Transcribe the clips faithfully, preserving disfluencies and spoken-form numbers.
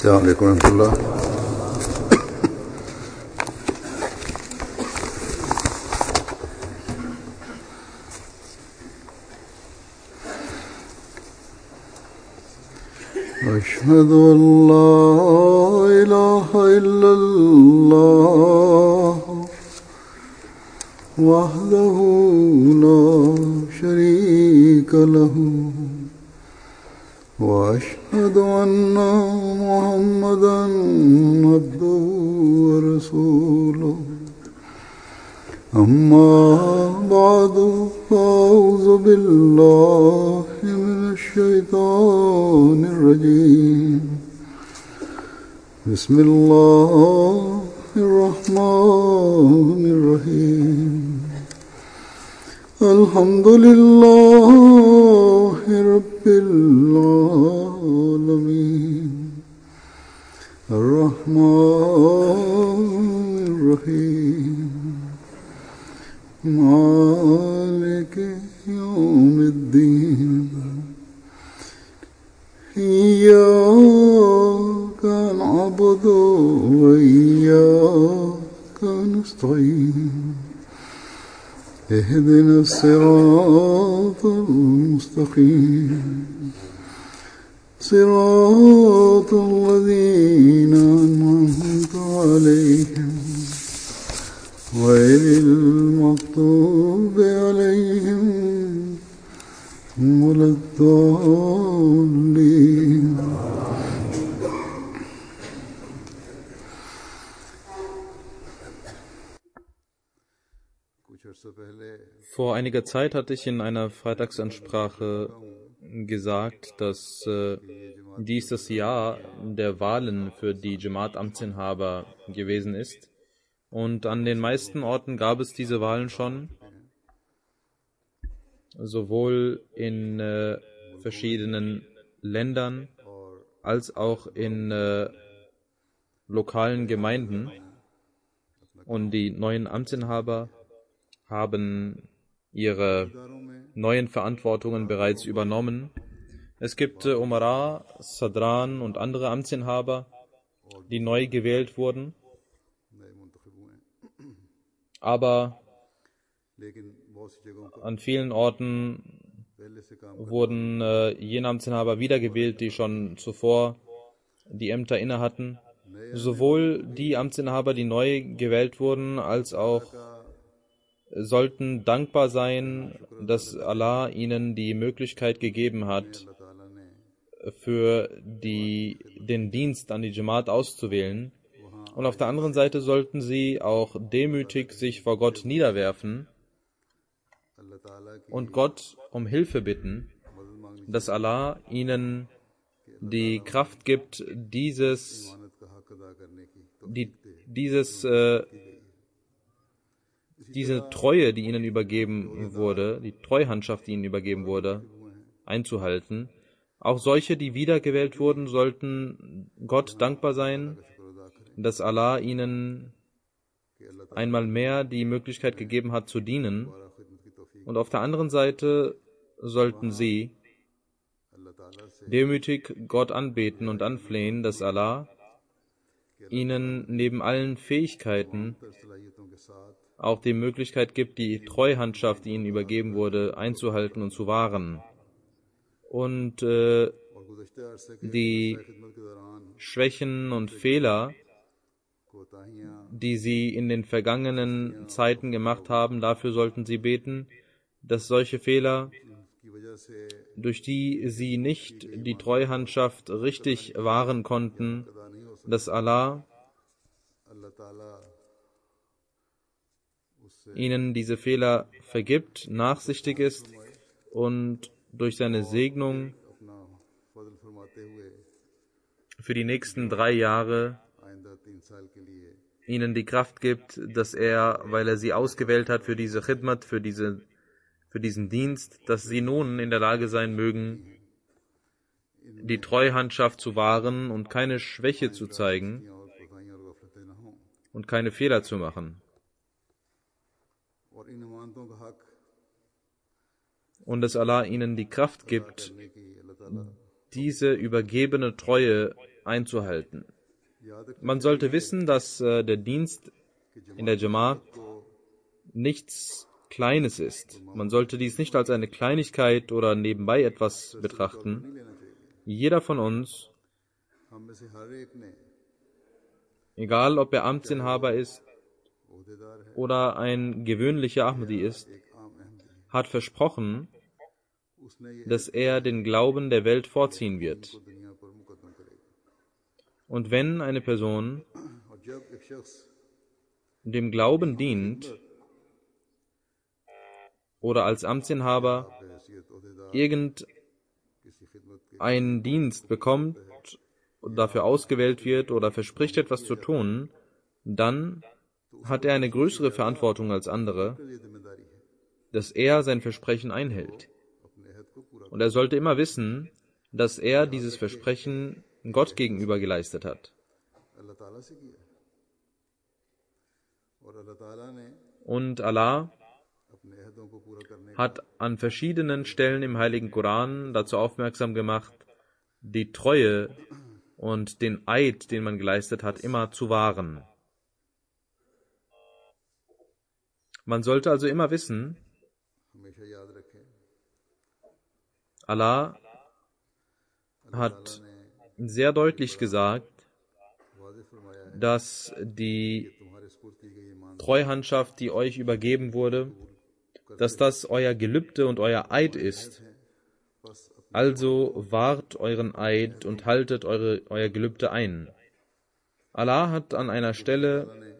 السلام عليكم ورحمة الله. أشهد أن لا إله إلا الله وحده لا شريك له وأشهد أن محمدًا عبده ورسوله أما بعد فأعوذ بالله من الشيطان الرجيم بسم الله الرحمن الرحيم الحمد لله رب العالمين الرحمن الرحيم مالك يوم الدين إياك نعبد وإياك نستعين اهدنا الصراط المستقيم صراط الذين أنعمت عليهم غير المغضوب عليهم ولا الضالين. Vor einiger Zeit hatte ich in einer Freitagsansprache gesagt, dass äh, dies das Jahr der Wahlen für die Jamaat-Amtsinhaber gewesen ist. Und an den meisten Orten gab es diese Wahlen schon, sowohl in äh, verschiedenen Ländern als auch in äh, lokalen Gemeinden. Und die neuen Amtsinhaber haben ihre neuen Verantwortungen bereits übernommen. Es gibt äh, Umara, Sadran und andere Amtsinhaber, die neu gewählt wurden. Aber an vielen Orten wurden äh, jene Amtsinhaber wiedergewählt, die schon zuvor die Ämter inne hatten. Sowohl die Amtsinhaber, die neu gewählt wurden, als auch sollten dankbar sein, dass Allah ihnen die Möglichkeit gegeben hat, für die, den Dienst an die Jamaat auszuwählen. Und auf der anderen Seite sollten sie auch demütig sich vor Gott niederwerfen und Gott um Hilfe bitten, dass Allah ihnen die Kraft gibt, dieses, die, dieses, äh, diese Treue, die ihnen übergeben wurde, die Treuhandschaft, die ihnen übergeben wurde, einzuhalten. Auch solche, die wiedergewählt wurden, sollten Gott dankbar sein, dass Allah ihnen einmal mehr die Möglichkeit gegeben hat, zu dienen. Und auf der anderen Seite sollten sie demütig Gott anbeten und anflehen, dass Allah ihnen neben allen Fähigkeiten auch die Möglichkeit gibt, die Treuhandschaft, die ihnen übergeben wurde, einzuhalten und zu wahren. Und äh, die Schwächen und Fehler, die sie in den vergangenen Zeiten gemacht haben, dafür sollten sie beten, dass solche Fehler, durch die sie nicht die Treuhandschaft richtig wahren konnten, dass Allah ihnen diese Fehler vergibt, nachsichtig ist und durch seine Segnung für die nächsten drei Jahre ihnen die Kraft gibt, dass er, weil er sie ausgewählt hat für diese Khidmat, für diese, für diesen Dienst, dass sie nun in der Lage sein mögen, die Treuhandschaft zu wahren und keine Schwäche zu zeigen und keine Fehler zu machen. Und dass Allah ihnen die Kraft gibt, diese übergebene Treue einzuhalten. Man sollte wissen, dass äh, der Dienst in der Jamaat nichts Kleines ist. Man sollte dies nicht als eine Kleinigkeit oder nebenbei etwas betrachten. Jeder von uns, egal ob er Amtsinhaber ist oder ein gewöhnlicher Ahmadi ist, hat versprochen, dass er den Glauben der Welt vorziehen wird. Und wenn eine Person dem Glauben dient oder als Amtsinhaber irgendeinen Dienst bekommt und dafür ausgewählt wird oder verspricht etwas zu tun, dann hat er eine größere Verantwortung als andere, dass er sein Versprechen einhält. Und er sollte immer wissen, dass er dieses Versprechen Gott gegenüber geleistet hat. Und Allah hat an verschiedenen Stellen im Heiligen Koran dazu aufmerksam gemacht, die Treue und den Eid, den man geleistet hat, immer zu wahren. Man sollte also immer wissen, Allah hat sehr deutlich gesagt, dass die Treuhandschaft, die euch übergeben wurde, dass das euer Gelübde und euer Eid ist. Also wahrt euren Eid und haltet eure, euer Gelübde ein. Allah hat an einer Stelle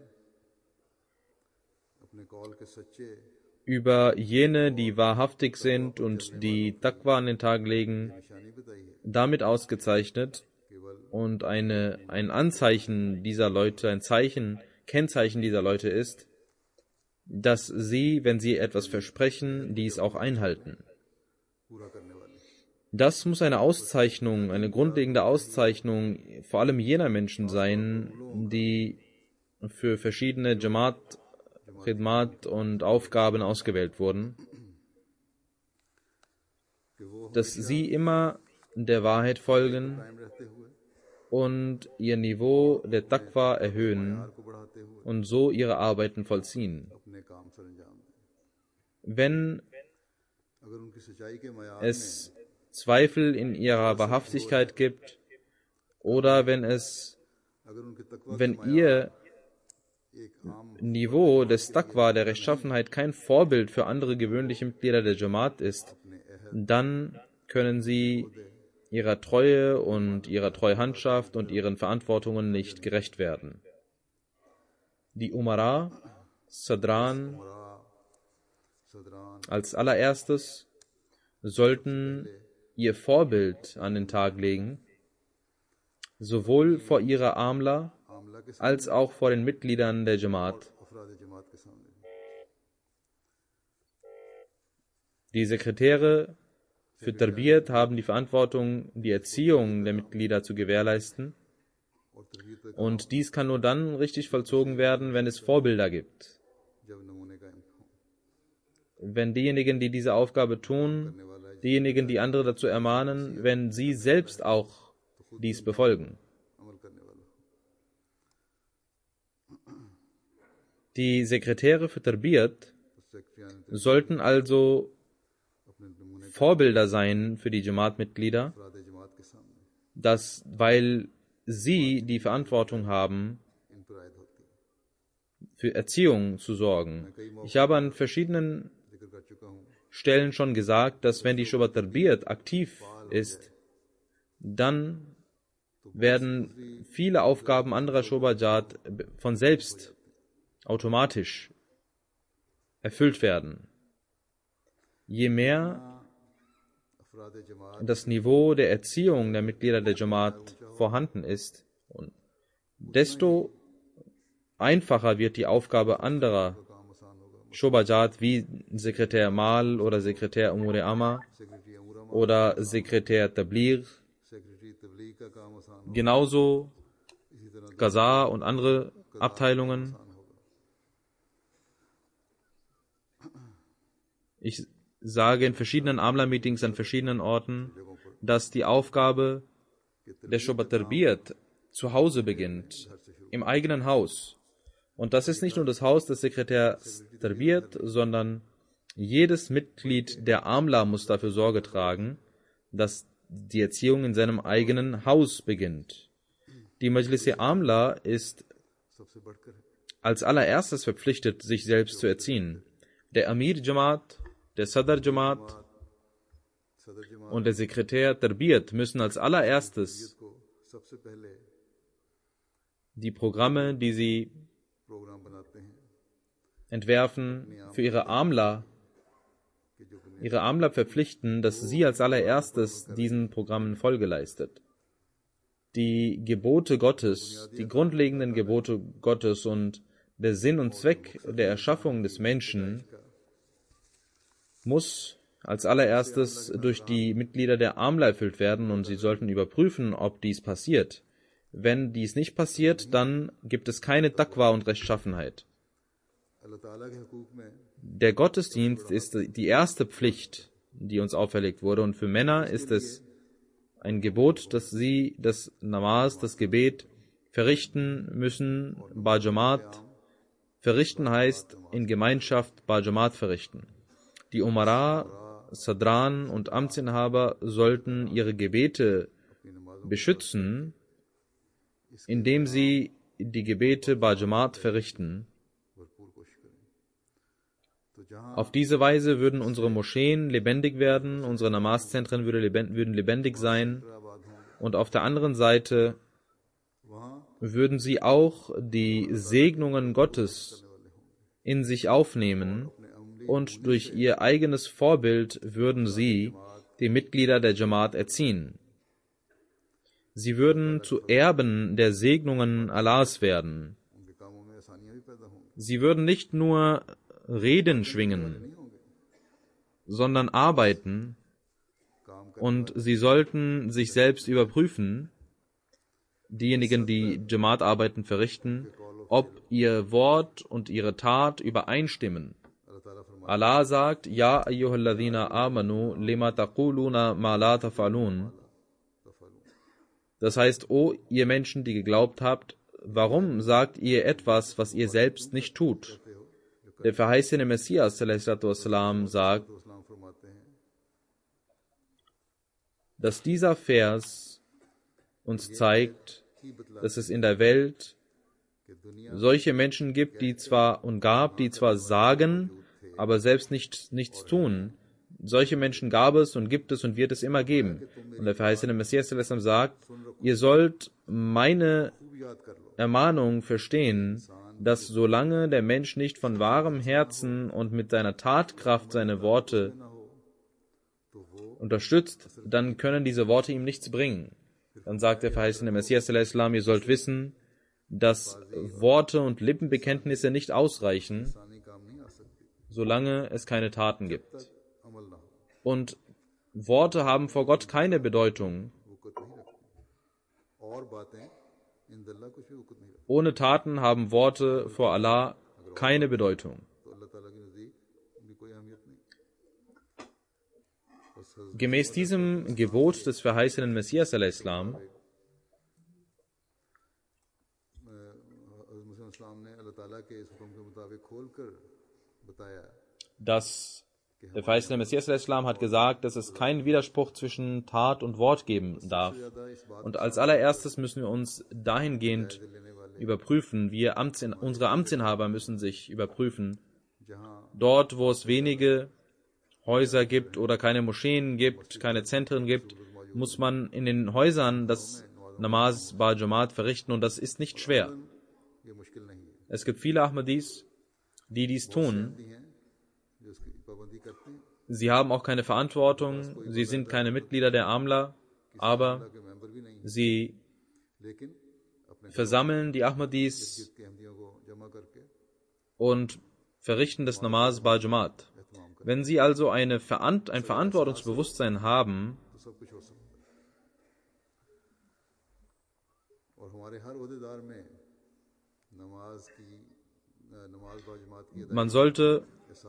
über jene, die wahrhaftig sind und die Taqwa an den Tag legen, damit ausgezeichnet, und eine, ein Anzeichen dieser Leute, ein Zeichen, Kennzeichen dieser Leute ist, dass sie, wenn sie etwas versprechen, dies auch einhalten. Das muss eine Auszeichnung, eine grundlegende Auszeichnung vor allem jener Menschen sein, die für verschiedene Jamaat, Khidmat und Aufgaben ausgewählt wurden, dass sie immer der Wahrheit folgen und ihr Niveau der Taqwa erhöhen und so ihre Arbeiten vollziehen. Wenn es Zweifel in ihrer Wahrhaftigkeit gibt oder wenn es, wenn ihr Niveau des Taqwa, der Rechtschaffenheit, kein Vorbild für andere gewöhnliche Mitglieder der Jamaat ist, dann können sie ihrer Treue und ihrer Treuhandschaft und ihren Verantwortungen nicht gerecht werden. Die Umara, Sadran, als allererstes sollten ihr Vorbild an den Tag legen, sowohl vor ihrer Amla als auch vor den Mitgliedern der Jamaat. Die Sekretäre für Tarbiyat haben die Verantwortung, die Erziehung der Mitglieder zu gewährleisten. Und dies kann nur dann richtig vollzogen werden, wenn es Vorbilder gibt. Wenn diejenigen, die diese Aufgabe tun, diejenigen, die andere dazu ermahnen, wenn sie selbst auch dies befolgen. Die Sekretäre für Tarbiyat sollten also Vorbilder sein für die Jamaat-Mitglieder, dass, weil sie die Verantwortung haben, für Erziehung zu sorgen. Ich habe an verschiedenen Stellen schon gesagt, dass wenn die Shubat Tarbiyat aktiv ist, dann werden viele Aufgaben anderer Shubajat von selbst automatisch erfüllt werden. Je mehr das Niveau der Erziehung der Mitglieder der Jamaat vorhanden ist, desto einfacher wird die Aufgabe anderer Shubajat wie Sekretär Mal oder Sekretär Umur Amma oder Sekretär Tabligh, genauso Qaza und andere Abteilungen. Ich sage in verschiedenen Amla-Meetings an verschiedenen Orten, dass die Aufgabe der Shu'ba Tarbiyat zu Hause beginnt, im eigenen Haus. Und das ist nicht nur das Haus des Sekretärs Tarbiyat, sondern jedes Mitglied der Amla muss dafür Sorge tragen, dass die Erziehung in seinem eigenen Haus beginnt. Die Majlis-e Amla ist als allererstes verpflichtet, sich selbst zu erziehen. Der Amir Jamaat, der Sadr Jamaat und der Sekretär Tarbiyat müssen als allererstes die Programme, die sie entwerfen, für ihre Amla, ihre Amla verpflichten, dass sie als allererstes diesen Programmen Folge leistet. Die Gebote Gottes, die grundlegenden Gebote Gottes und der Sinn und Zweck der Erschaffung des Menschen muss als allererstes durch die Mitglieder der Amla erfüllt werden und sie sollten überprüfen, ob dies passiert. Wenn dies nicht passiert, dann gibt es keine Taqwa und Rechtschaffenheit. Der Gottesdienst ist die erste Pflicht, die uns auferlegt wurde, und für Männer ist es ein Gebot, dass sie das Namaz, das Gebet, verrichten müssen, Bajamat. Verrichten heißt in Gemeinschaft Bajamat verrichten. Die Umara, Sadran und Amtsinhaber sollten ihre Gebete beschützen, indem sie die Gebete Bajamat verrichten. Auf diese Weise würden unsere Moscheen lebendig werden, unsere Namazzentren würden lebendig sein und auf der anderen Seite würden sie auch die Segnungen Gottes in sich aufnehmen und durch ihr eigenes Vorbild würden sie die Mitglieder der Jamaat erziehen. Sie würden zu Erben der Segnungen Allahs werden. Sie würden nicht nur Reden schwingen, sondern arbeiten, und sie sollten sich selbst überprüfen, diejenigen, die Jamaat-Arbeiten verrichten, ob ihr Wort und ihre Tat übereinstimmen. Allah sagt, Ja ayyuhalladhina amanu lima taquluna ma la taf'alun. Das heißt, o ihr Menschen, die geglaubt habt, warum sagt ihr etwas, was ihr selbst nicht tut? Der verheißene Messias ﷺ sagt, dass dieser Vers uns zeigt, dass es in der Welt solche Menschen gibt, die zwar und gab, die zwar sagen, aber selbst nicht, nichts tun. Solche Menschen gab es und gibt es und wird es immer geben. Und der verheißene Messias ﷺ sagt, ihr sollt meine Ermahnung verstehen, dass solange der Mensch nicht von wahrem Herzen und mit seiner Tatkraft seine Worte unterstützt, dann können diese Worte ihm nichts bringen. Dann sagt der verheißene Messias ﷺ, ihr sollt wissen, dass Worte und Lippenbekenntnisse nicht ausreichen, solange es keine Taten gibt. Und Worte haben vor Gott keine Bedeutung. Ohne Taten haben Worte vor Allah keine Bedeutung. Gemäß diesem Gebot des verheißenen Messias al-Islam dass der verheißene Messias al-Islam hat gesagt, dass es keinen Widerspruch zwischen Tat und Wort geben darf. Und als allererstes müssen wir uns dahingehend überprüfen, wir Amtsin- unsere Amtsinhaber müssen sich überprüfen. Dort, wo es wenige Häuser gibt oder keine Moscheen gibt, keine Zentren gibt, muss man in den Häusern das Namaz Ba Jamaat verrichten, und das ist nicht schwer. Es gibt viele Ahmadis, die dies tun. Sie haben auch keine Verantwortung, sie sind keine Mitglieder der Amla, aber sie versammeln die Ahmadis und verrichten das Namaz Ba Jamaat. Wenn sie also eine Verant- ein Verantwortungsbewusstsein haben, man sollte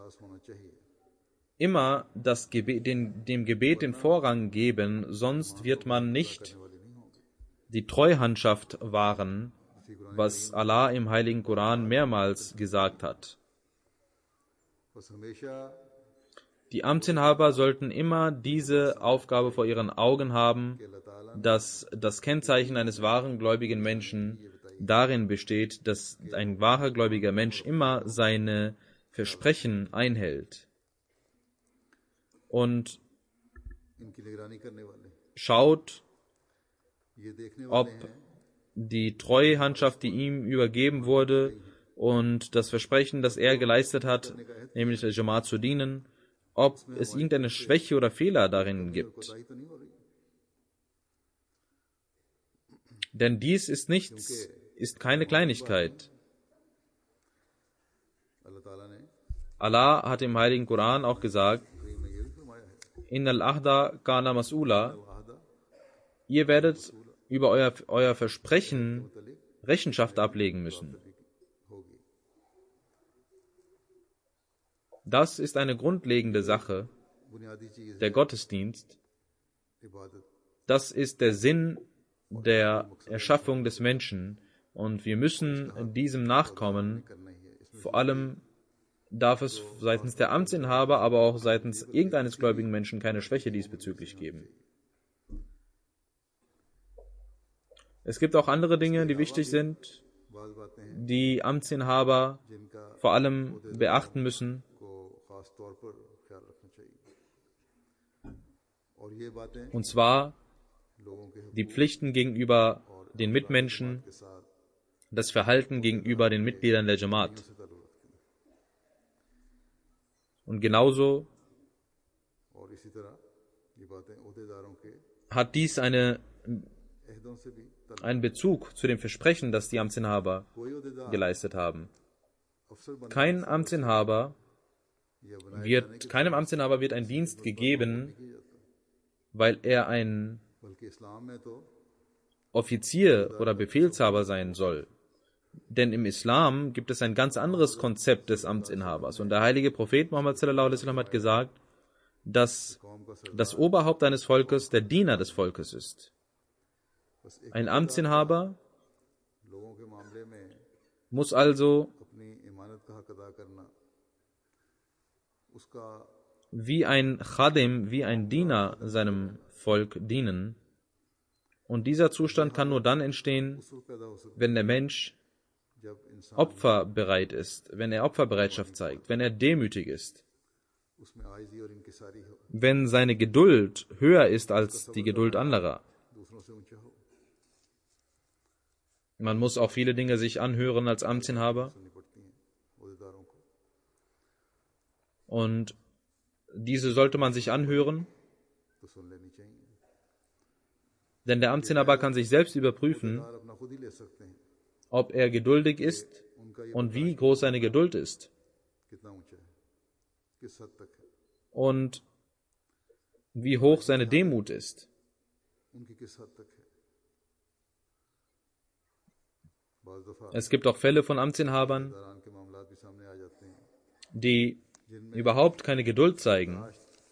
immer das Gebet, den, dem Gebet den Vorrang geben, sonst wird man nicht die Treuhandschaft wahren, was Allah im Heiligen Koran mehrmals gesagt hat. Die Amtsinhaber sollten immer diese Aufgabe vor ihren Augen haben, dass das Kennzeichen eines wahren gläubigen Menschen darin besteht, dass ein wahrer gläubiger Mensch immer seine Versprechen einhält und schaut, ob die Treuhandschaft, die ihm übergeben wurde, und das Versprechen, das er geleistet hat, nämlich der Jamaat zu dienen, ob es irgendeine Schwäche oder Fehler darin gibt. Denn dies ist nichts, ist keine Kleinigkeit. Allah hat im Heiligen Koran auch gesagt, Innal ahda kana mas'ula, ihr werdet über euer, euer Versprechen Rechenschaft ablegen müssen. Das ist eine grundlegende Sache, der Gottesdienst. Das ist der Sinn der Erschaffung des Menschen und wir müssen diesem nachkommen. Vor allem darf es seitens der Amtsinhaber, aber auch seitens irgendeines gläubigen Menschen keine Schwäche diesbezüglich geben. Es gibt auch andere Dinge, die wichtig sind, die Amtsinhaber vor allem beachten müssen. Und zwar die Pflichten gegenüber den Mitmenschen, das Verhalten gegenüber den Mitgliedern der Jamaat. Und genauso hat dies eine, einen Bezug zu dem Versprechen, das die Amtsinhaber geleistet haben. Kein Amtsinhaber wird, keinem Amtsinhaber wird ein Dienst gegeben, weil er ein Offizier oder Befehlshaber sein soll. Denn im Islam gibt es ein ganz anderes Konzept des Amtsinhabers. Und der heilige Prophet Muhammad sallallahu alaihi wasallam hat gesagt, dass das Oberhaupt eines Volkes der Diener des Volkes ist. Ein Amtsinhaber muss also wie ein Khadim, wie ein Diener seinem Volk dienen. Und dieser Zustand kann nur dann entstehen, wenn der Mensch opferbereit ist, wenn er Opferbereitschaft zeigt, wenn er demütig ist, wenn seine Geduld höher ist als die Geduld anderer. Man muss auch viele Dinge sich anhören als Amtsinhaber. Und diese sollte man sich anhören, denn der Amtsinhaber kann sich selbst überprüfen, ob er geduldig ist und wie groß seine Geduld ist. Und wie hoch seine Demut ist. Es gibt auch Fälle von Amtsinhabern, die überhaupt keine Geduld zeigen.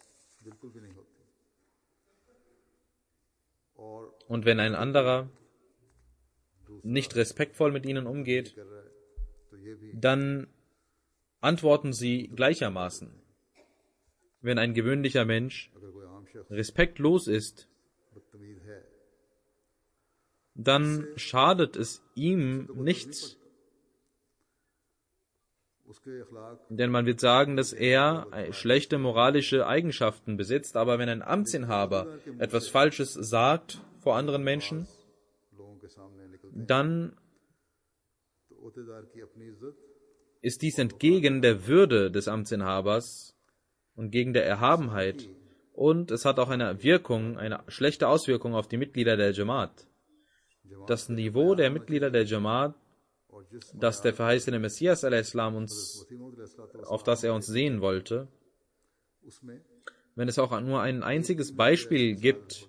Und wenn ein anderer nicht respektvoll mit ihnen umgeht, dann antworten sie gleichermaßen. Wenn ein gewöhnlicher Mensch respektlos ist, dann schadet es ihm nichts. Denn man wird sagen, dass er schlechte moralische Eigenschaften besitzt, aber wenn ein Amtsinhaber etwas Falsches sagt vor anderen Menschen, dann ist dies entgegen der Würde des Amtsinhabers und gegen der Erhabenheit, und es hat auch eine Wirkung, eine schlechte Auswirkung auf die Mitglieder der Jamaat. Das Niveau der Mitglieder der Jamaat, das der verheißene Messias al-Islam uns, auf das er uns sehen wollte, wenn es auch nur ein einziges Beispiel gibt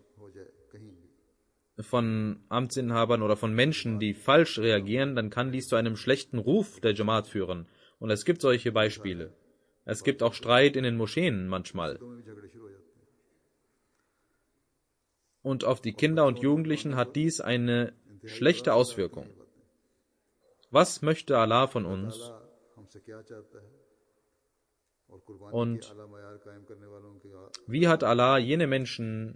von Amtsinhabern oder von Menschen, die falsch reagieren, dann kann dies zu einem schlechten Ruf der Jamaat führen. Und es gibt solche Beispiele. Es gibt auch Streit in den Moscheen manchmal. Und auf die Kinder und Jugendlichen hat dies eine schlechte Auswirkung. Was möchte Allah von uns? Und wie hat Allah jene Menschen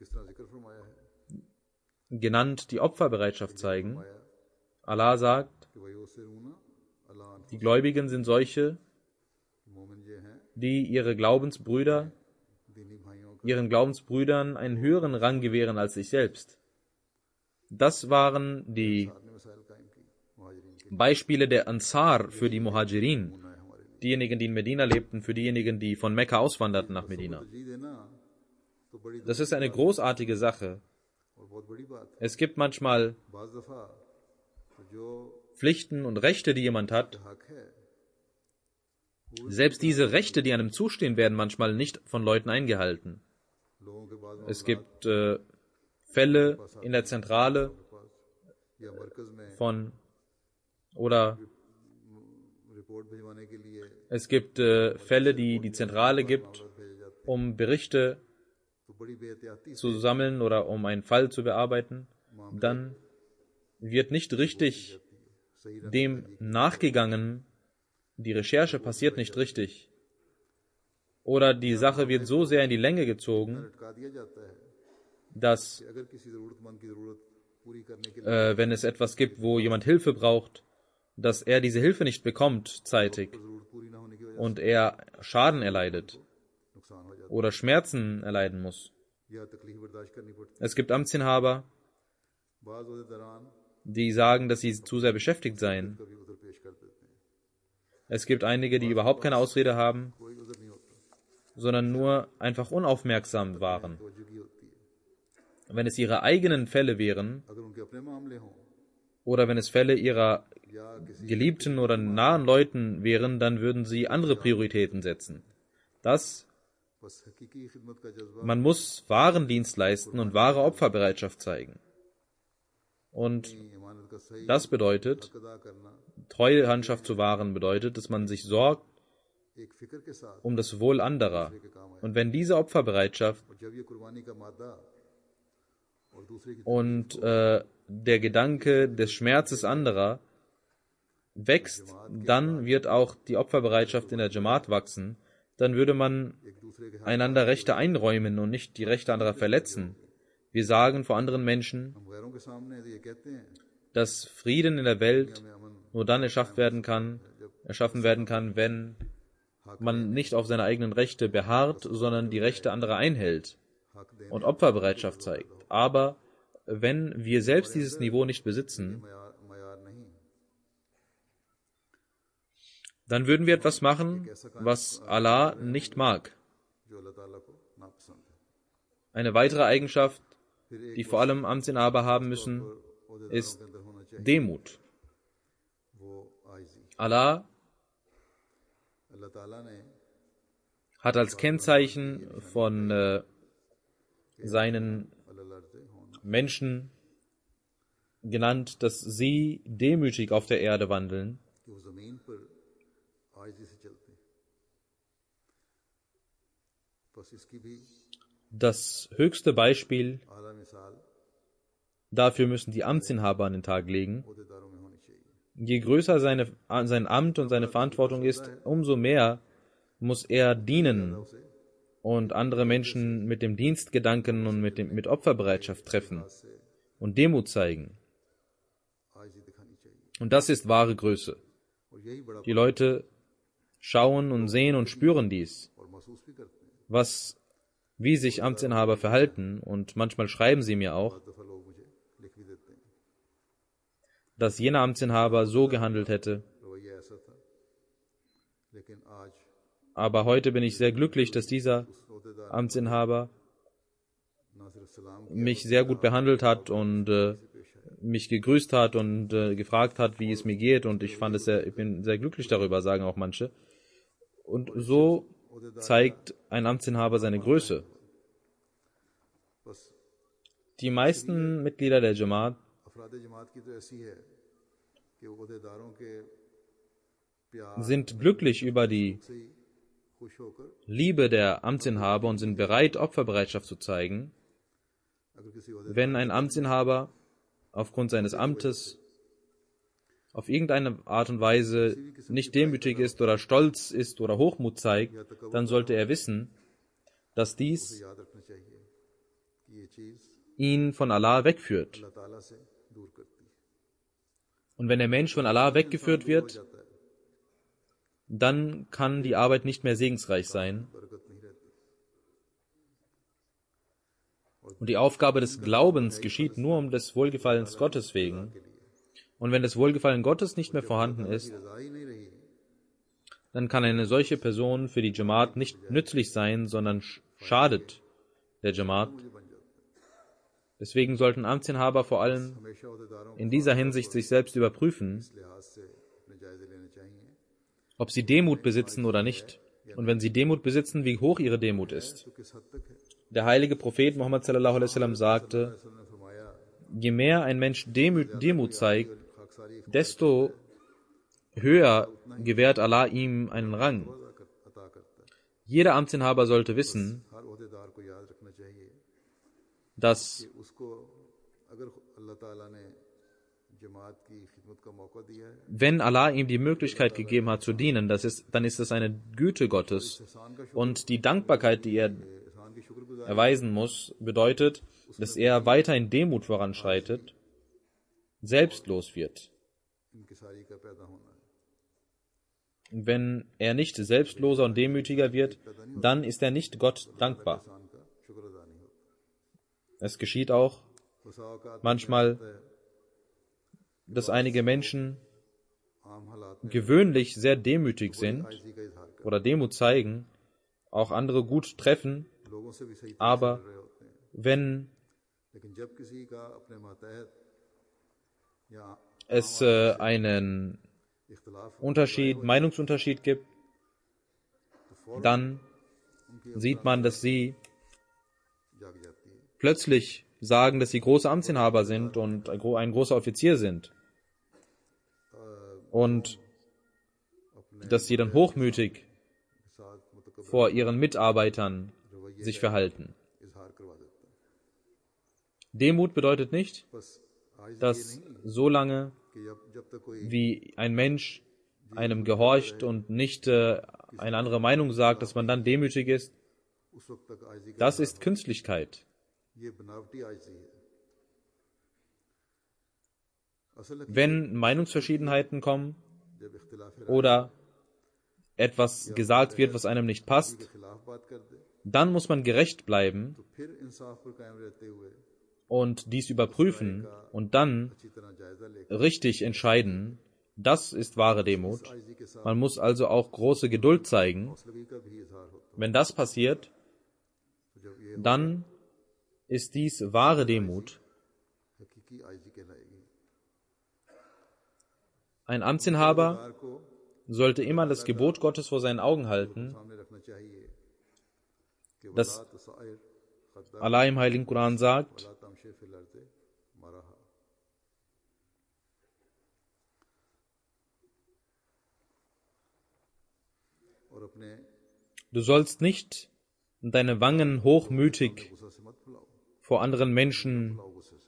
genannt, die Opferbereitschaft zeigen? Allah sagt, die Gläubigen sind solche, die ihre Glaubensbrüder, ihren Glaubensbrüdern einen höheren Rang gewähren als sich selbst. Das waren die Beispiele der Ansar für die Muhajirin, diejenigen, die in Medina lebten, für diejenigen, die von Mekka auswanderten nach Medina. Das ist eine großartige Sache. Es gibt manchmal Pflichten und Rechte, die jemand hat. Selbst diese Rechte, die einem zustehen, werden manchmal nicht von Leuten eingehalten. Es gibt äh, Fälle in der Zentrale von oder es gibt äh, Fälle, die die Zentrale gibt, um Berichte zu sammeln oder um einen Fall zu bearbeiten. Dann wird nicht richtig dem nachgegangen, die Recherche passiert nicht richtig. Oder die Sache wird so sehr in die Länge gezogen, dass äh, wenn es etwas gibt, wo jemand Hilfe braucht, dass er diese Hilfe nicht bekommt zeitig und er Schaden erleidet oder Schmerzen erleiden muss. Es gibt Amtsinhaber, die sagen, dass sie zu sehr beschäftigt seien. Es gibt einige, die überhaupt keine Ausrede haben, sondern nur einfach unaufmerksam waren. Wenn es ihre eigenen Fälle wären, oder wenn es Fälle ihrer Geliebten oder nahen Leuten wären, dann würden sie andere Prioritäten setzen. Das, man muss wahren Dienst leisten und wahre Opferbereitschaft zeigen. Und das bedeutet, Treuhandschaft zu wahren bedeutet, dass man sich sorgt um das Wohl anderer. Und wenn diese Opferbereitschaft und äh, der Gedanke des Schmerzes anderer wächst, dann wird auch die Opferbereitschaft in der Jamaat wachsen. Dann würde man einander Rechte einräumen und nicht die Rechte anderer verletzen. Wir sagen vor anderen Menschen, dass Frieden in der Welt nur dann erschaffen werden kann, erschaffen werden kann, wenn man nicht auf seine eigenen Rechte beharrt, sondern die Rechte anderer einhält und Opferbereitschaft zeigt. Aber wenn wir selbst dieses Niveau nicht besitzen, dann würden wir etwas machen, was Allah nicht mag. Eine weitere Eigenschaft, die vor allem Amtsinhaber haben müssen, ist Demut. Allah hat als Kennzeichen von äh, seinen Menschen genannt, dass sie demütig auf der Erde wandeln. Das höchste Beispiel dafür müssen die Amtsinhaber an den Tag legen. Je größer seine, sein Amt und seine Verantwortung ist, umso mehr muss er dienen und andere Menschen mit dem Dienstgedanken und mit, dem, mit Opferbereitschaft treffen und Demut zeigen. Und das ist wahre Größe. Die Leute schauen und sehen und spüren dies, was, wie sich Amtsinhaber verhalten, und manchmal schreiben sie mir auch, dass jener Amtsinhaber so gehandelt hätte. Aber heute bin ich sehr glücklich, dass dieser Amtsinhaber mich sehr gut behandelt hat und äh, mich gegrüßt hat und äh, gefragt hat, wie es mir geht, und ich fand es sehr, ich bin sehr glücklich darüber, sagen auch manche. Und so zeigt ein Amtsinhaber seine Größe. Die meisten Mitglieder der Jamaat sind glücklich über die Liebe der Amtsinhaber und sind bereit, Opferbereitschaft zu zeigen. Wenn ein Amtsinhaber aufgrund seines Amtes auf irgendeine Art und Weise nicht demütig ist oder stolz ist oder Hochmut zeigt, dann sollte er wissen, dass dies ihn von Allah wegführt. Und wenn der Mensch von Allah weggeführt wird, dann kann die Arbeit nicht mehr segensreich sein. Und die Aufgabe des Glaubens geschieht nur um des Wohlgefallens Gottes wegen. Und wenn das Wohlgefallen Gottes nicht mehr vorhanden ist, dann kann eine solche Person für die Jamaat nicht nützlich sein, sondern schadet der Jamaat. Deswegen sollten Amtsinhaber vor allem in dieser Hinsicht sich selbst überprüfen, ob sie Demut besitzen oder nicht. Und wenn sie Demut besitzen, wie hoch ihre Demut ist. Der heilige Prophet Muhammad sallallahu alaihi wasallam sagte, je mehr ein Mensch Demut, Demut zeigt, desto höher gewährt Allah ihm einen Rang. Jeder Amtsinhaber sollte wissen, dass wenn Allah ihm die Möglichkeit gegeben hat zu dienen, das ist, dann ist es eine Güte Gottes. Und die Dankbarkeit, die er erweisen muss, bedeutet, dass er weiter in Demut voranschreitet, selbstlos wird. Wenn er nicht selbstloser und demütiger wird, dann ist er nicht Gott dankbar. Es geschieht auch manchmal, dass einige Menschen gewöhnlich sehr demütig sind oder Demut zeigen, auch andere gut treffen, aber wenn es äh, einen Unterschied, Meinungsunterschied gibt, dann sieht man, dass sie plötzlich sagen, dass sie große Amtsinhaber sind und ein, ein großer Offizier sind. Und dass sie dann hochmütig vor ihren Mitarbeitern sich verhalten. Demut bedeutet nicht, dass so lange wie ein Mensch einem gehorcht und nicht äh, eine andere Meinung sagt, dass man dann demütig ist. Das ist Künstlichkeit. Wenn Meinungsverschiedenheiten kommen oder etwas gesagt wird, was einem nicht passt, dann muss man gerecht bleiben und dies überprüfen und dann richtig entscheiden. Das ist wahre Demut. Man muss also auch große Geduld zeigen. Wenn das passiert, dann ist dies wahre Demut. Ein Amtsinhaber sollte immer das Gebot Gottes vor seinen Augen halten, das Allah im Heiligen Koran sagt, du sollst nicht deine Wangen hochmütig vor anderen Menschen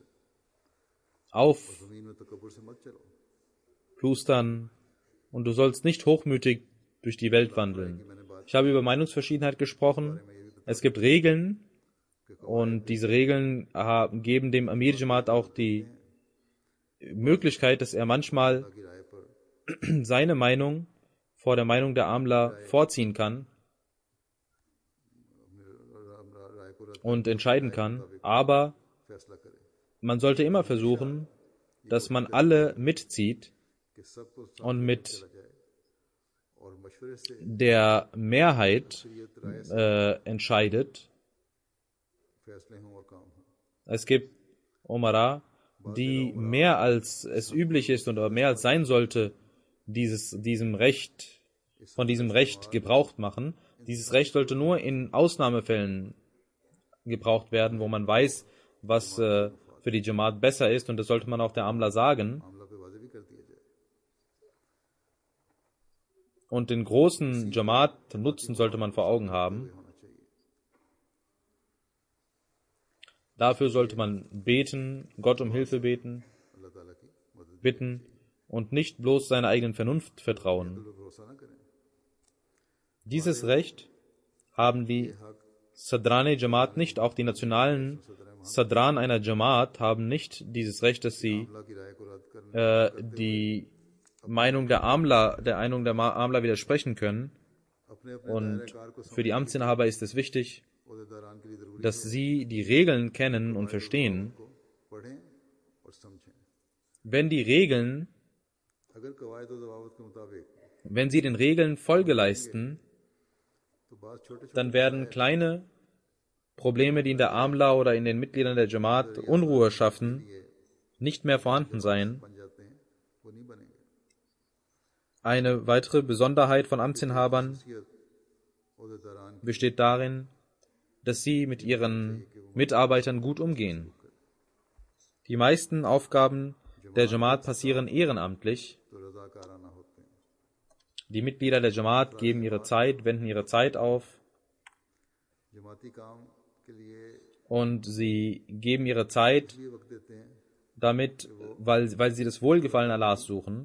aufplustern und du sollst nicht hochmütig durch die Welt wandeln. Ich habe über Meinungsverschiedenheit gesprochen. Es gibt Regeln und diese Regeln geben dem Amir Jamaat auch die Möglichkeit, dass er manchmal seine Meinung vor der Meinung der Amla vorziehen kann und entscheiden kann, aber man sollte immer versuchen, dass man alle mitzieht und mit der Mehrheit äh, entscheidet. Es gibt Umara, die mehr als es üblich ist oder mehr als sein sollte, dieses, diesem Recht, von diesem Recht Gebrauch machen. Dieses Recht sollte nur in Ausnahmefällen gebraucht werden, wo man weiß, was äh, für die Jamaat besser ist, und das sollte man auch der Amla sagen. Und den großen Jamaat-Nutzen sollte man vor Augen haben. Dafür sollte man beten, Gott um Hilfe beten, bitten und nicht bloß seiner eigenen Vernunft vertrauen. Dieses Recht haben die Sadrane Jamaat nicht, auch die nationalen Sadran einer Jamaat haben nicht dieses Recht, dass sie äh, die Meinung der Amla, der Meinung der Amla widersprechen können. Und für die Amtsinhaber ist es wichtig, dass sie die Regeln kennen und verstehen. Wenn die Regeln, wenn sie den Regeln Folge leisten, dann werden kleine Probleme, die in der Amla oder in den Mitgliedern der Jamaat Unruhe schaffen, nicht mehr vorhanden sein. Eine weitere Besonderheit von Amtsinhabern besteht darin, dass sie mit ihren Mitarbeitern gut umgehen. Die meisten Aufgaben der Jamaat passieren ehrenamtlich. Die Mitglieder der Jamaat geben ihre Zeit, wenden ihre Zeit auf und sie geben ihre Zeit damit, weil, weil sie das Wohlgefallen Allahs suchen.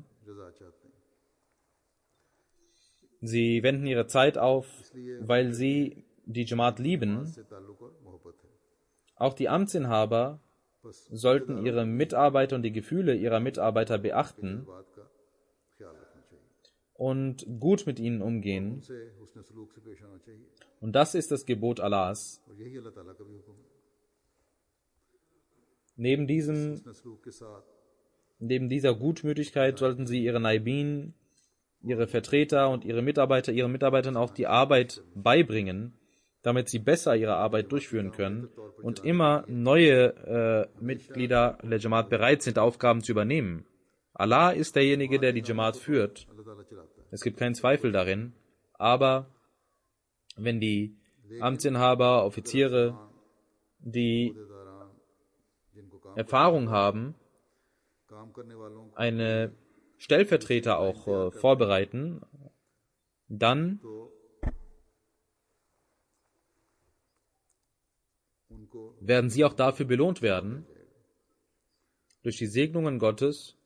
Sie wenden ihre Zeit auf, weil sie die Jamaat lieben. Auch die Amtsinhaber sollten ihre Mitarbeiter und die Gefühle ihrer Mitarbeiter beachten und gut mit ihnen umgehen. Und das ist das Gebot Allahs. Neben diesem, neben dieser Gutmütigkeit sollten sie ihre Naibin, ihre Vertreter und ihre Mitarbeiter, ihren Mitarbeitern auch die Arbeit beibringen, damit sie besser ihre Arbeit durchführen können und immer neue äh, Mitglieder der Jamaat bereit sind, Aufgaben zu übernehmen. Allah ist derjenige, der die Jamaat führt. Es gibt keinen Zweifel darin. Aber wenn die Amtsinhaber, Offiziere, die Erfahrung haben, eine Stellvertreter auch äh, vorbereiten, dann werden sie auch dafür belohnt werden. Durch die Segnungen Gottes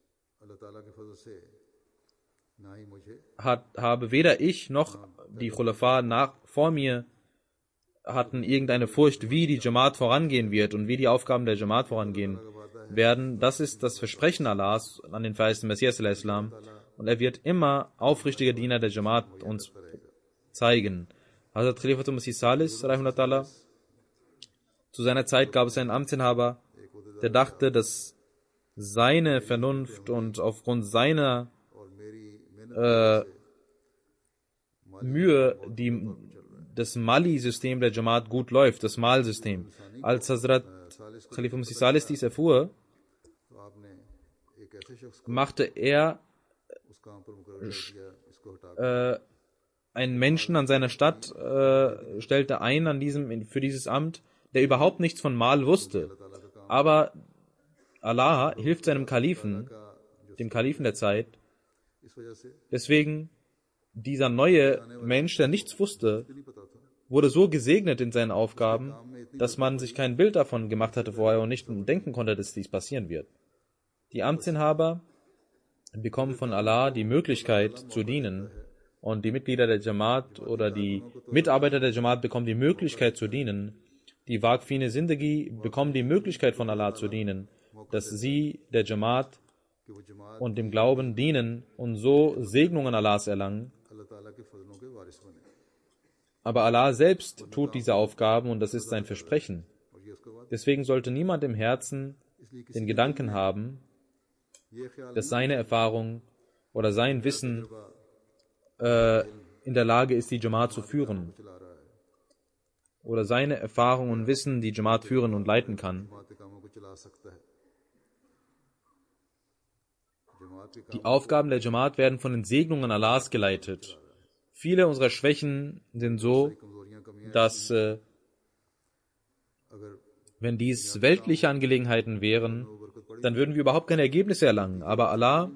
hat, habe weder ich noch die Khulafa nach, vor mir hatten irgendeine Furcht, wie die Jamaat vorangehen wird und wie die Aufgaben der Jamaat vorangehen werden. Das ist das Versprechen Allahs an den verheißten Messias al-Islam. Und er wird immer aufrichtige Diener der Jamaat uns zeigen. Hazrat Khalifatul Masih Salis, zu seiner Zeit gab es einen Amtsinhaber, der dachte, dass seine Vernunft und aufgrund seiner äh, Mühe die, das Mali-System der Jamaat gut läuft, das Mal-System. Als Hazrat Khalifa Masih Salis dies erfuhr, machte er äh, einen Menschen an seiner Stadt, äh, stellte ein an diesem, für dieses Amt, der überhaupt nichts von Mal wusste. Aber Allah hilft seinem Kalifen, dem Kalifen der Zeit. Deswegen, dieser neue Mensch, der nichts wusste, wurde so gesegnet in seinen Aufgaben, dass man sich kein Bild davon gemacht hatte vorher und nicht denken konnte, dass dies passieren wird. Die Amtsinhaber bekommen von Allah die Möglichkeit zu dienen und die Mitglieder der Jamaat oder die Mitarbeiter der Jamaat bekommen die Möglichkeit zu dienen. Die Waqfine Zindagi bekommen die Möglichkeit von Allah zu dienen, dass sie der Jamaat und dem Glauben dienen und so Segnungen Allahs erlangen. Aber Allah selbst tut diese Aufgaben und das ist sein Versprechen. Deswegen sollte niemand im Herzen den Gedanken haben, dass seine Erfahrung oder sein Wissen äh, in der Lage ist, die Jamaat zu führen. Oder seine Erfahrung und Wissen die Jamaat führen und leiten kann. Die Aufgaben der Jamaat werden von den Segnungen Allahs geleitet. Viele unserer Schwächen sind so, dass äh, wenn dies weltliche Angelegenheiten wären, dann würden wir überhaupt keine Ergebnisse erlangen. Aber Allah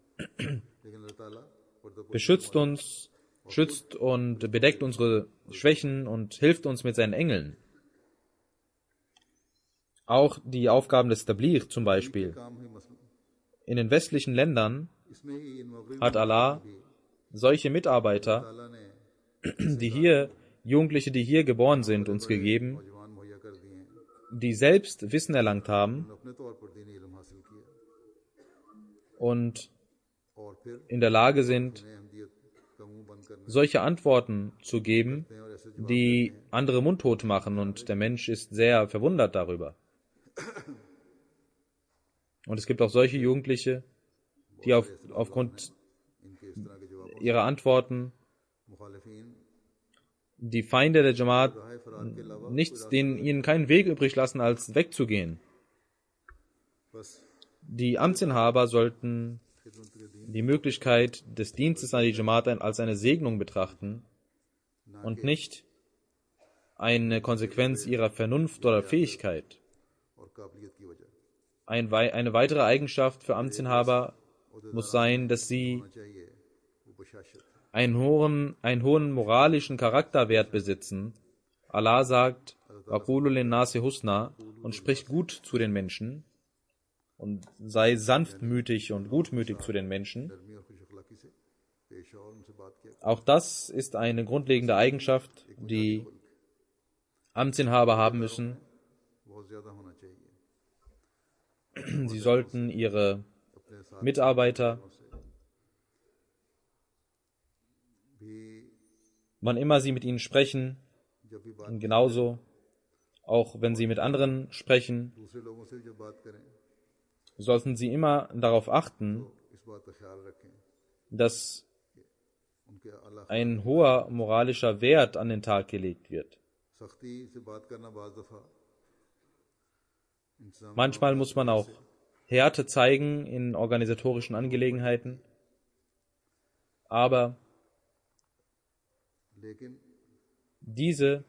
beschützt uns, schützt und bedeckt unsere Schwächen und hilft uns mit seinen Engeln. Auch die Aufgaben des Tabligh zum Beispiel. In den westlichen Ländern hat Allah solche Mitarbeiter, die hier, Jugendliche, die hier geboren sind, uns gegeben, die selbst Wissen erlangt haben und in der Lage sind, solche Antworten zu geben, die andere mundtot machen, und der Mensch ist sehr verwundert darüber. Und es gibt auch solche Jugendliche, die auf, aufgrund ihrer Antworten die Feinde der Jamaat nichts, denen ihnen keinen Weg übrig lassen, als wegzugehen. Die Amtsinhaber sollten die Möglichkeit des Dienstes an die Jamaat als eine Segnung betrachten und nicht eine Konsequenz ihrer Vernunft oder Fähigkeit. Ein, eine weitere Eigenschaft für Amtsinhaber muss sein, dass sie einen hohen, einen hohen moralischen Charakterwert besitzen. Allah sagt, وَقُولُ لِلنَّاسِ husna, und sprich gut zu den Menschen und sei sanftmütig und gutmütig zu den Menschen. Auch das ist eine grundlegende Eigenschaft, die Amtsinhaber haben müssen. Sie sollten ihre Mitarbeiter, wann immer sie mit ihnen sprechen, und genauso auch wenn sie mit anderen sprechen, sollten sie immer darauf achten, dass ein hoher moralischer Wert an den Tag gelegt wird. Manchmal muss man auch Härte zeigen in organisatorischen Angelegenheiten, aber diese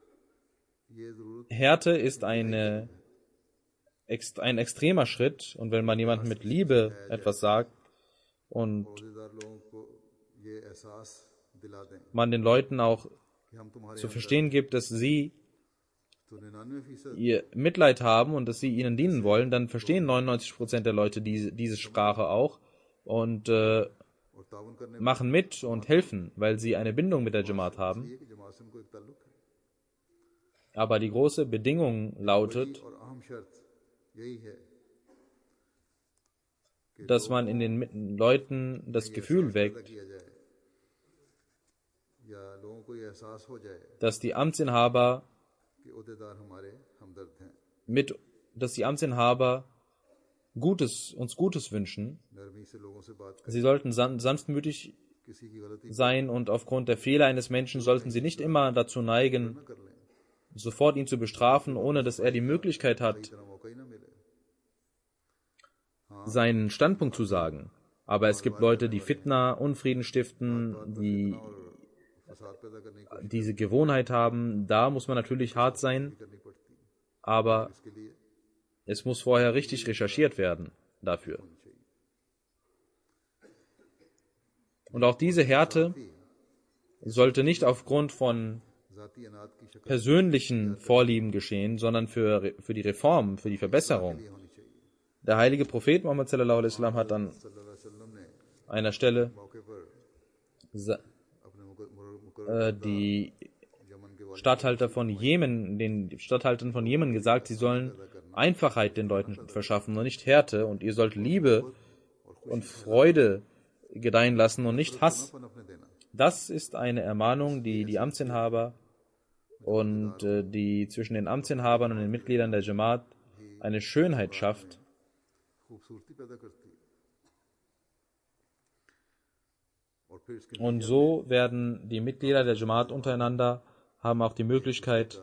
Härte ist eine, ein extremer Schritt, und wenn man jemandem mit Liebe etwas sagt und man den Leuten auch zu verstehen gibt, dass sie ihr Mitleid haben und dass sie ihnen dienen wollen, dann verstehen neunundneunzig Prozent der Leute diese, diese Sprache auch und äh, machen mit und helfen, weil sie eine Bindung mit der Jamaat haben. Aber die große Bedingung lautet, dass man in den Leuten das Gefühl weckt, dass die Amtsinhaber mit, dass die Amtsinhaber Gutes, uns Gutes wünschen. Sie sollten san- sanftmütig sein, und aufgrund der Fehler eines Menschen sollten sie nicht immer dazu neigen, sofort ihn zu bestrafen, ohne dass er die Möglichkeit hat, seinen Standpunkt zu sagen. Aber es gibt Leute, die Fitna, Unfrieden stiften, die diese Gewohnheit haben. Da muss man natürlich hart sein, aber es muss vorher richtig recherchiert werden dafür. Und auch diese Härte sollte nicht aufgrund von persönlichen Vorlieben geschehen, sondern für, für die Reform, für die Verbesserung. Der heilige Prophet Muhammad sallallahu alaihi wasallam hat an einer Stelle äh, die Statthalter von Jemen, den Statthaltern von Jemen gesagt, sie sollen Einfachheit den Leuten verschaffen und nicht Härte, und ihr sollt Liebe und Freude gedeihen lassen und nicht Hass. Das ist eine Ermahnung, die die Amtsinhaber und äh, die zwischen den Amtsinhabern und den Mitgliedern der Jamaat eine Schönheit schafft. Und so werden die Mitglieder der Jamaat untereinander, haben auch die Möglichkeit,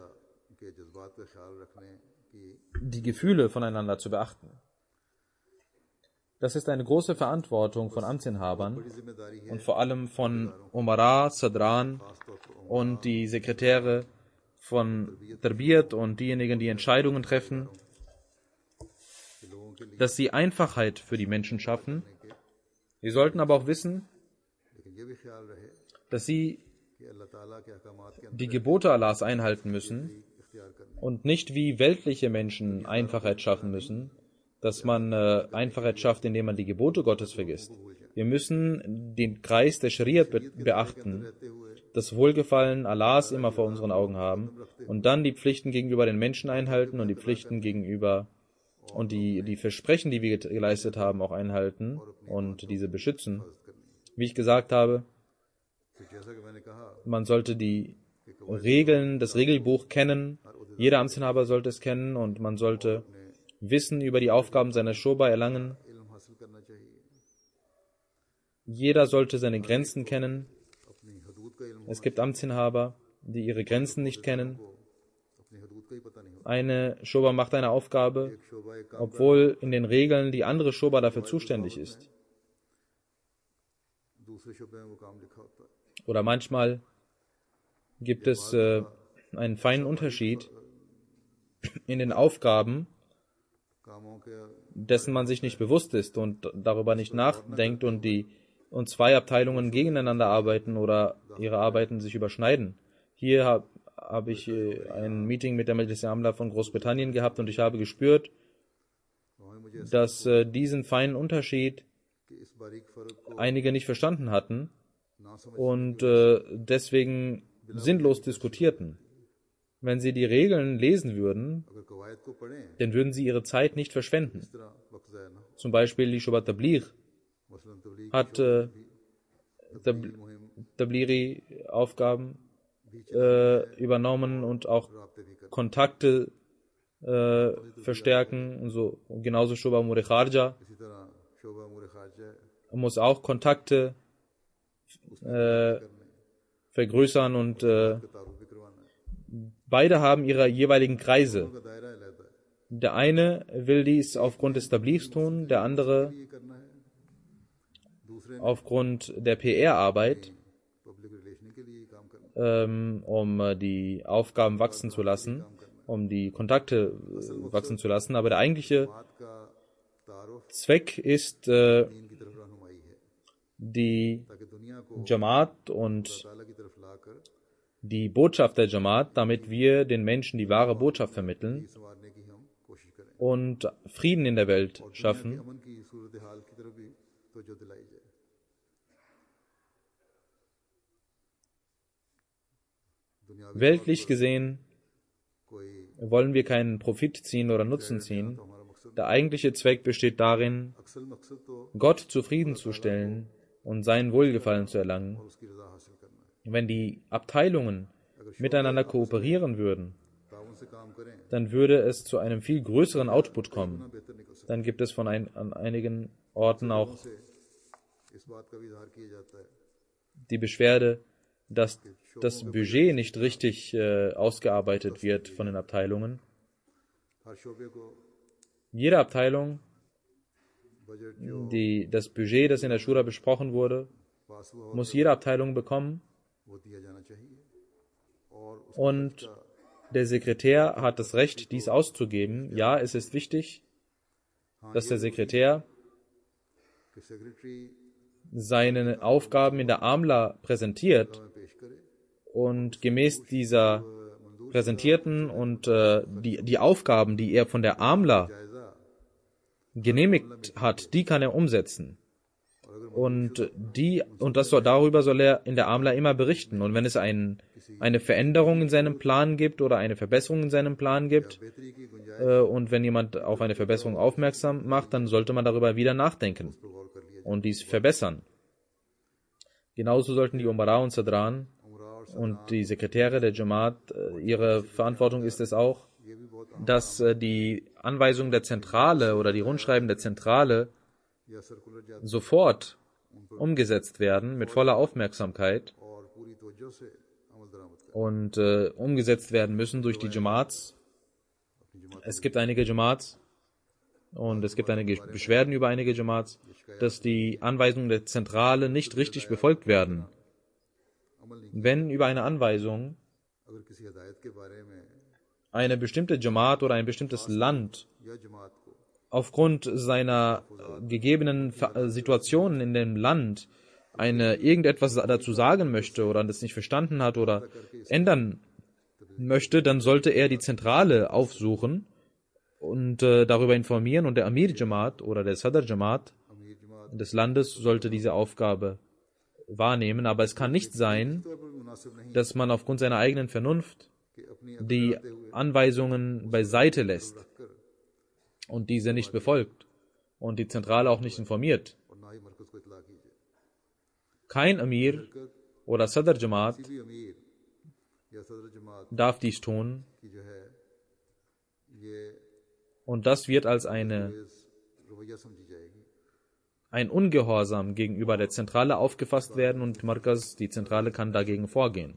die Gefühle voneinander zu beachten. Das ist eine große Verantwortung von Amtsinhabern und vor allem von Umara, Sadran und die Sekretäre von Tarbiyat und diejenigen, die Entscheidungen treffen, dass sie Einfachheit für die Menschen schaffen. Sie sollten aber auch wissen, dass sie die Gebote Allahs einhalten müssen und nicht wie weltliche Menschen Einfachheit schaffen müssen, dass man äh, Einfachheit schafft, indem man die Gebote Gottes vergisst. Wir müssen den Kreis der Schariat be beachten, das Wohlgefallen Allahs immer vor unseren Augen haben und dann die Pflichten gegenüber den Menschen einhalten und die Pflichten gegenüber und die, die Versprechen, die wir geleistet haben, auch einhalten und diese beschützen. Wie ich gesagt habe, man sollte die Regeln, das Regelbuch kennen, jeder Amtsinhaber sollte es kennen und man sollte Wissen über die Aufgaben seiner Shoba erlangen. Jeder sollte seine Grenzen kennen. Es gibt Amtsinhaber, die ihre Grenzen nicht kennen. Eine Shoba macht eine Aufgabe, obwohl in den Regeln die andere Shoba dafür zuständig ist. Oder manchmal gibt es äh, einen feinen Unterschied in den Aufgaben, dessen man sich nicht bewusst ist und darüber nicht nachdenkt und die und zwei Abteilungen gegeneinander arbeiten oder ihre Arbeiten sich überschneiden. Hier habe hab ich äh, ein Meeting mit der Majlis-e-Amla von Großbritannien gehabt und ich habe gespürt, dass äh, diesen feinen Unterschied einige nicht verstanden hatten und äh, deswegen sinnlos diskutierten. Wenn sie die Regeln lesen würden, dann würden sie ihre Zeit nicht verschwenden. Zum Beispiel die Shubat Tabligh hat äh, Tab Tabliri-Aufgaben äh, übernommen und auch Kontakte äh, verstärken und so. Und genauso Shoba Umur-e Kharja muss auch Kontakte äh, vergrößern und äh, beide haben ihre jeweiligen Kreise. Der eine will dies aufgrund des Tablighs tun, der andere aufgrund der P R-Arbeit, ähm, um äh, die Aufgaben wachsen zu lassen, um die Kontakte äh, wachsen zu lassen. Aber der eigentliche Zweck ist äh, die Jamaat und die Botschaft der Jamaat, damit wir den Menschen die wahre Botschaft vermitteln und Frieden in der Welt schaffen. Weltlich gesehen wollen wir keinen Profit ziehen oder Nutzen ziehen. Der eigentliche Zweck besteht darin, Gott zufriedenzustellen und sein Wohlgefallen zu erlangen. Wenn die Abteilungen miteinander kooperieren würden, dann würde es zu einem viel größeren Output kommen. Dann gibt es von ein, an einigen Orten auch die Beschwerde, dass das Budget nicht richtig äh, ausgearbeitet wird von den Abteilungen. Jede Abteilung, die, das Budget, das in der Shura besprochen wurde, muss jede Abteilung bekommen. Und der Sekretär hat das Recht, dies auszugeben. Ja, es ist wichtig, dass der Sekretär seine Aufgaben in der Amla präsentiert und gemäß dieser präsentierten und äh, die, die Aufgaben, die er von der Amla genehmigt hat, die kann er umsetzen. Und die und das soll, darüber soll er in der Amla immer berichten. Und wenn es ein, eine Veränderung in seinem Plan gibt oder eine Verbesserung in seinem Plan gibt äh, und wenn jemand auf eine Verbesserung aufmerksam macht, dann sollte man darüber wieder nachdenken und dies verbessern. Genauso sollten die Umara und Sadran und die Sekretäre der Jamaat, äh, ihre Verantwortung ist es auch, dass äh, die Anweisungen der Zentrale oder die Rundschreiben der Zentrale sofort umgesetzt werden mit voller Aufmerksamkeit und äh, umgesetzt werden müssen durch die Jamaats. Es gibt einige Jamaats und es gibt einige Beschwerden über einige Jamaats, dass die Anweisungen der Zentrale nicht richtig befolgt werden. Wenn über eine Anweisung eine bestimmte Jamaat oder ein bestimmtes Land aufgrund seiner gegebenen Situationen in dem Land eine irgendetwas dazu sagen möchte oder das nicht verstanden hat oder ändern möchte, dann sollte er die Zentrale aufsuchen und äh, darüber informieren, und der Amir Jamaat oder der Sadr Jamaat des Landes sollte diese Aufgabe wahrnehmen. Aber es kann nicht sein, dass man aufgrund seiner eigenen Vernunft die Anweisungen beiseite lässt und diese nicht befolgt und die Zentrale auch nicht informiert. Kein Amir oder Sadr Jamaat darf dies tun, und das wird als eine, ein Ungehorsam gegenüber der Zentrale aufgefasst werden, und Markaz, die Zentrale, kann dagegen vorgehen.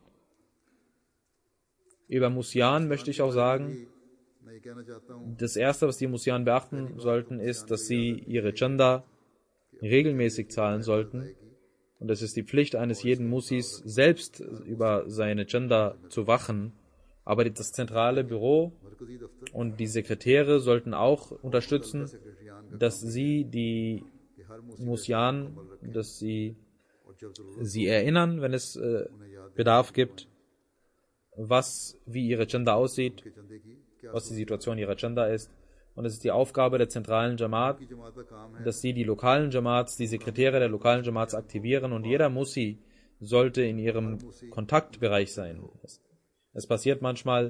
Über Musyan möchte ich auch sagen, das Erste, was die Musyan beachten sollten, ist, dass sie ihre Chanda regelmäßig zahlen sollten. Und es ist die Pflicht eines jeden Musis, selbst über seine Chanda zu wachen. Aber das zentrale Büro und die Sekretäre sollten auch unterstützen, dass sie die Musyan, dass sie sie erinnern, wenn es äh, Bedarf gibt, was, wie ihre Chanda aussieht, was die Situation ihrer Chanda ist. Und es ist die Aufgabe der zentralen Jamaat, dass sie die lokalen Jamaats, die Sekretäre der lokalen Jamaats aktivieren, und jeder Musi sollte in ihrem Kontaktbereich sein. Es, es passiert manchmal,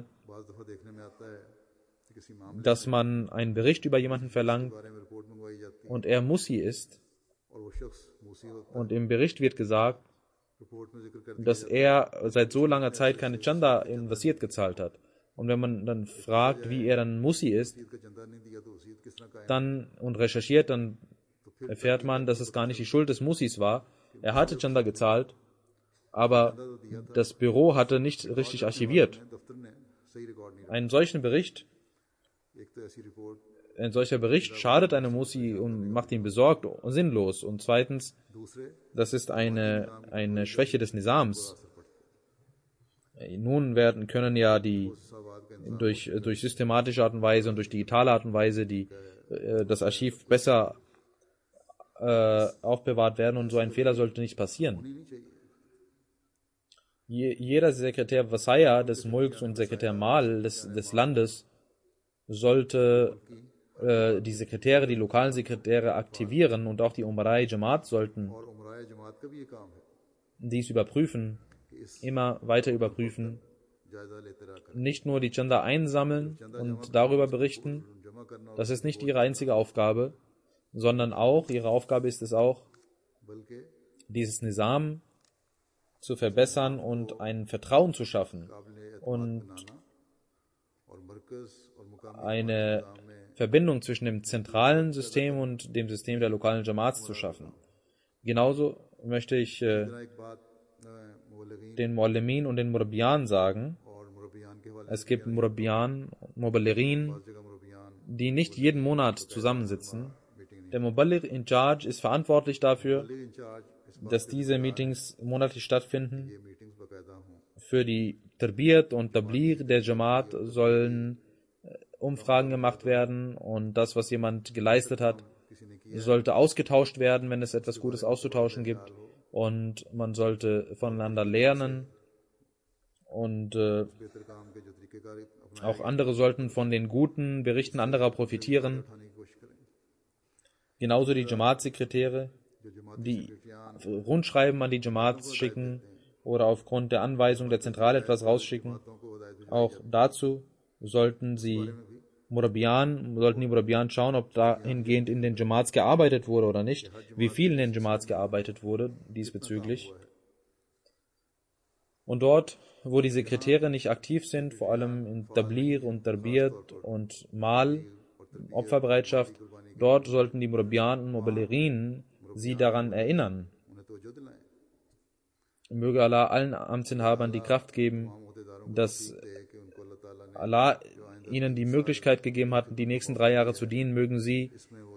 dass man einen Bericht über jemanden verlangt und er Musi ist, und im Bericht wird gesagt, dass er seit so langer Zeit keine Chanda in Wasiat gezahlt hat. Und wenn man dann fragt, wie er dann Musi ist, dann und recherchiert, dann erfährt man, dass es gar nicht die Schuld des Musis war. Er hatte Chanda gezahlt, aber das Büro hatte nicht richtig archiviert. Einen solchen Bericht, ein solcher Bericht schadet einem Musi und macht ihn besorgt und sinnlos. Und zweitens, das ist eine, eine Schwäche des Nizams. Nun werden, können ja die durch, durch systematische Art und Weise und durch digitale Art und Weise die, äh, das Archiv besser äh, aufbewahrt werden, und so ein Fehler sollte nicht passieren. Je, jeder Sekretär Wasaya des Mulks und Sekretär Mal des, des Landes sollte äh, die Sekretäre, die lokalen Sekretäre aktivieren, und auch die Umarai Jamaat sollten dies überprüfen, immer weiter überprüfen, nicht nur die Chanda einsammeln und darüber berichten. Das ist nicht ihre einzige Aufgabe, sondern auch, ihre Aufgabe ist es auch, dieses Nizam zu verbessern und ein Vertrauen zu schaffen und eine Verbindung zwischen dem zentralen System und dem System der lokalen Jamaats zu schaffen. Genauso möchte ich äh, den Muallimin und den Murabbiyan sagen. Es gibt Murabbiyan, Muballighin, die nicht jeden Monat zusammensitzen. Der Muballigh in Charge ist verantwortlich dafür, dass diese Meetings monatlich stattfinden. Für die Tarbiyat und Tabligh der Jamaat sollen Umfragen gemacht werden, und das, was jemand geleistet hat, sollte ausgetauscht werden, wenn es etwas Gutes auszutauschen gibt, und man sollte voneinander lernen, und äh, auch andere sollten von den guten Berichten anderer profitieren. Genauso die Jamaat-Sekretäre, die Rundschreiben an die Jamaats schicken oder aufgrund der Anweisung der Zentrale etwas rausschicken. Auch dazu sollten sie Murabbiyan, sollten die Murabbiyan schauen, ob dahingehend in den Jamaats gearbeitet wurde oder nicht, wie viel in den Jamaats gearbeitet wurde diesbezüglich. Und dort, wo die Sekretäre nicht aktiv sind, vor allem in Tabligh und Tarbiyat und Mal, Opferbereitschaft, dort sollten die Murabbiyan und Muballighin sie daran erinnern. Möge Allah allen Amtsinhabern die Kraft geben, dass Allah ihnen die Möglichkeit gegeben hat, die nächsten drei Jahre zu dienen. Mögen sie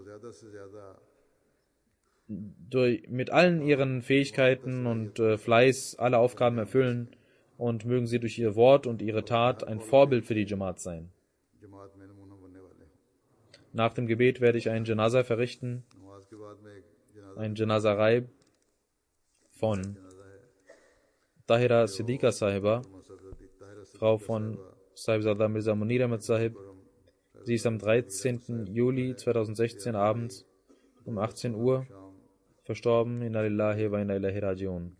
durch, mit allen ihren Fähigkeiten und äh, Fleiß alle Aufgaben erfüllen, und mögen sie durch ihr Wort und ihre Tat ein Vorbild für die Jamaat sein. Nach dem Gebet werde ich einen Janaza verrichten, ein Janaza Raib von Tahira Siddiqa Sahiba, Frau von Sahibzada Mirza Munir Ahmad Sahib. Sie ist am dreizehnten Juli zweitausendsechzehn abends um achtzehn Uhr verstorben. Inna lillahi wa inna ilaihi raji'un.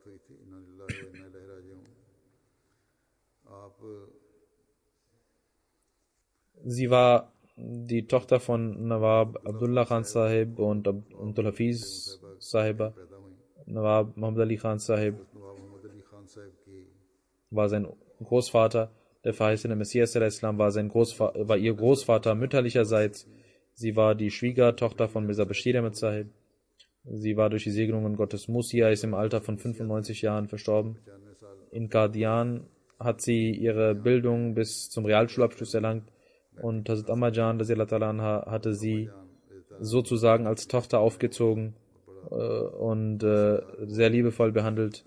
Sie war die Tochter von Nawab Abdullah Khan Sahib und Abdul Hafiz Sahiba. Nawab Muhammad Ali Khan Sahib war sein Großvater. Der verheißene Messias al-Islam war, sein Großvater, war ihr Großvater mütterlicherseits. Sie war die Schwiegertochter von Mirza Bashir Ahmad Sahib. Sie war durch die Segnungen Gottes Musia, ist im Alter von fünfundneunzig Jahren verstorben. In Qadian hat sie ihre Bildung bis zum Realschulabschluss erlangt und Hazrat Ammajan hatte sie sozusagen als Tochter aufgezogen äh, und äh, sehr liebevoll behandelt.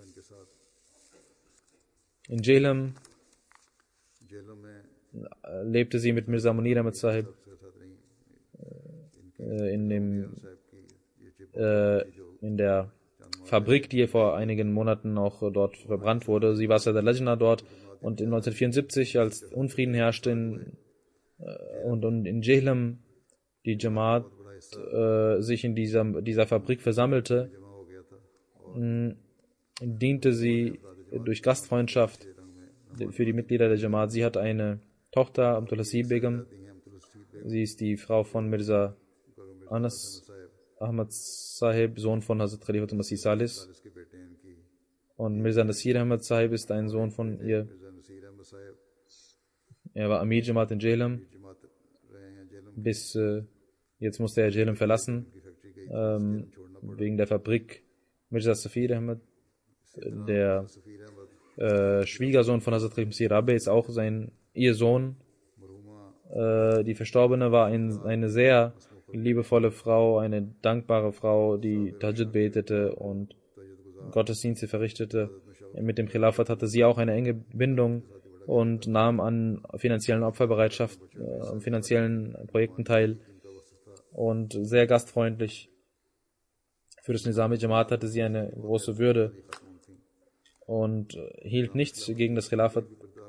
In Jhelum lebte sie mit Mirza Munir Ahmad Sahib äh, in, dem, äh, in der Fabrik, die vor einigen Monaten auch dort verbrannt wurde. Sie war Sadr Lajna dort und in neunzehnhundertvierundsiebzig, als Unfrieden herrschte in, äh, und, und in Jhelum die Jamaat äh, sich in dieser, dieser Fabrik versammelte, mh, diente sie durch Gastfreundschaft für die Mitglieder der Jamaat. Sie hat eine Tochter, Abdul Hasib Begum. Sie ist die Frau von Mirza Anas Ahmad Sahib, Sohn von Hazrat Khalifatul Masih Salis. Und Mirza Nasir Ahmad Sahib ist ein Sohn von ihr. Er war Amir Jamaat in Jhelum. Bis äh, jetzt musste er Jhelum verlassen, ähm, wegen der Fabrik. Mirza Safir Ahmad, der äh, Schwiegersohn von Hazrat Masih Rabi, ist auch sein ihr Sohn. Äh, die Verstorbene war ein, eine sehr liebevolle Frau, eine dankbare Frau, die Tahajjud betete und Gottesdienste verrichtete. Mit dem Khilafat hatte sie auch eine enge Bindung und nahm an finanziellen Opferbereitschaft, äh, finanziellen Projekten teil und sehr gastfreundlich. Für das Nizami Jamaat hatte sie eine große Würde und hielt nichts gegen das Khilafat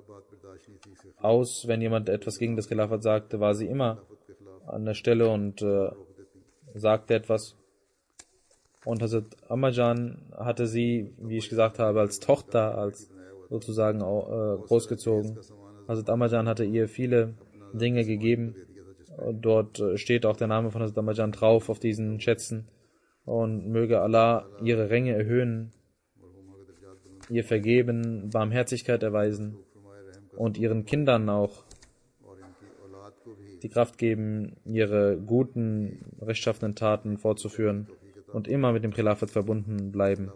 aus. Wenn jemand etwas gegen das Khilafat sagte, war sie immer an der Stelle und äh, sagte etwas. Und Hazrat Ammajan hatte sie, wie ich gesagt habe, als Tochter, als sozusagen auch, äh, großgezogen. Hazrat Ammajan hatte ihr viele Dinge gegeben. Dort äh, steht auch der Name von Hazrat Ammajan drauf auf diesen Schätzen. Und möge Allah ihre Ränge erhöhen, ihr vergeben, Barmherzigkeit erweisen und ihren Kindern auch die Kraft geben, ihre guten, rechtschaffenen Taten fortzuführen und immer mit dem Khilafat verbunden bleiben.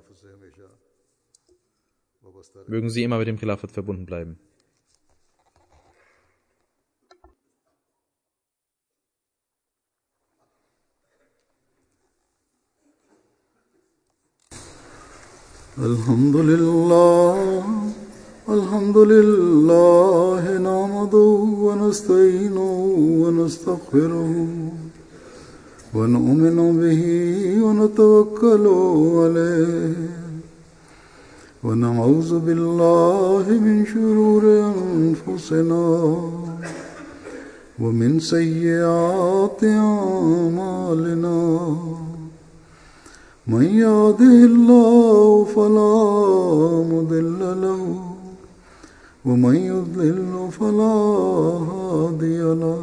Mögen sie immer mit dem Khilafat verbunden bleiben. Alhamdulillah, Alhamdulillah, nahmaduhu wa nasta'inuhu wa nastaghfiruhu wa nu'minu bihi wa natawakkalu alayhi wa na'udzu billahi min shururi anfusina wa min sayyiati a'malina. من يهده الله فلا مضل له ومن يضلل فلا هادي له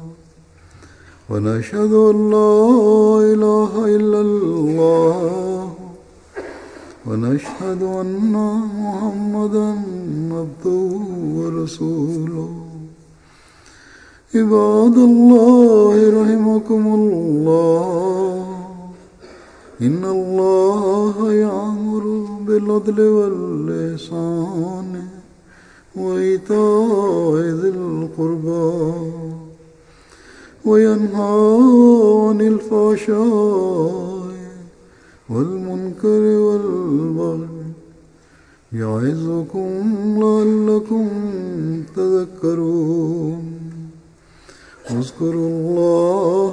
ونشهد أن لا إله إلا الله ونشهد أن محمدا عبده ورسوله عباد الله رحمكم الله إن الله يأمر بالعدل والإحسان وإيتاء ذي القربى وينهى عن الفحشاء والمنكر والبغي يعظكم لعلكم تذكرون اذكروا الله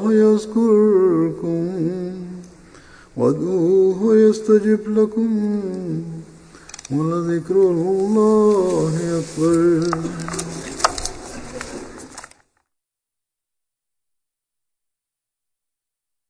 يذكركم وادعوه يستجب لكم ولذكر الله أكبر.